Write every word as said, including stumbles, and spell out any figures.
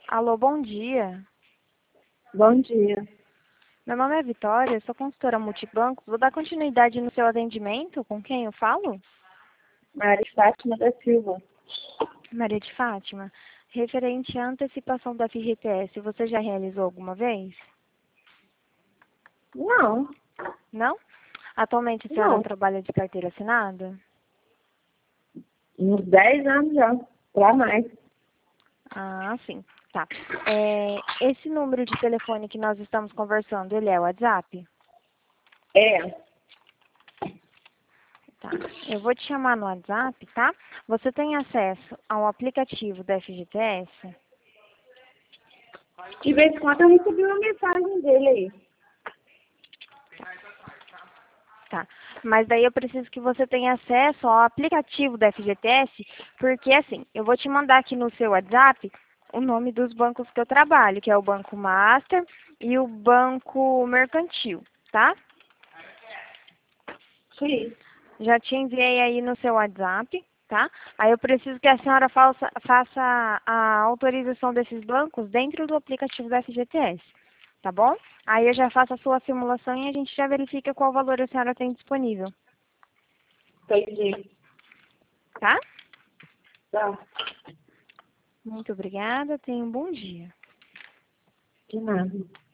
Alô, bom dia. Bom dia. Meu nome é Vitória, sou consultora multibancos. Vou dar continuidade no seu atendimento. Com quem eu falo? Maria Fátima da Silva. Maria de Fátima. Referente à antecipação da F G T S, você já realizou alguma vez? Não, Não? Atualmente a senhora não. trabalha de carteira assinada? Uns dez anos já, pra mais. Ah, sim. Tá. É, esse número de telefone que nós estamos conversando, ele é o WhatsApp? É. Tá. Eu vou te chamar no WhatsApp, tá? Você tem acesso ao aplicativo da F G T S? De vez em quando eu recebi uma mensagem dele aí. Tá. Mas daí eu preciso que você tenha acesso ao aplicativo da F G T S, porque assim, eu vou te mandar aqui no seu WhatsApp o nome dos bancos que eu trabalho, que é o Banco Master e o Banco Mercantil, tá? Sim. Já te enviei aí no seu WhatsApp, tá? Aí eu preciso que a senhora faça, faça a autorização desses bancos dentro do aplicativo da F G T S, tá bom? Aí eu já faço a sua simulação e a gente já verifica qual valor a senhora tem disponível, Entendi. tá? Tá. Muito obrigada, tenha um bom dia. De nada.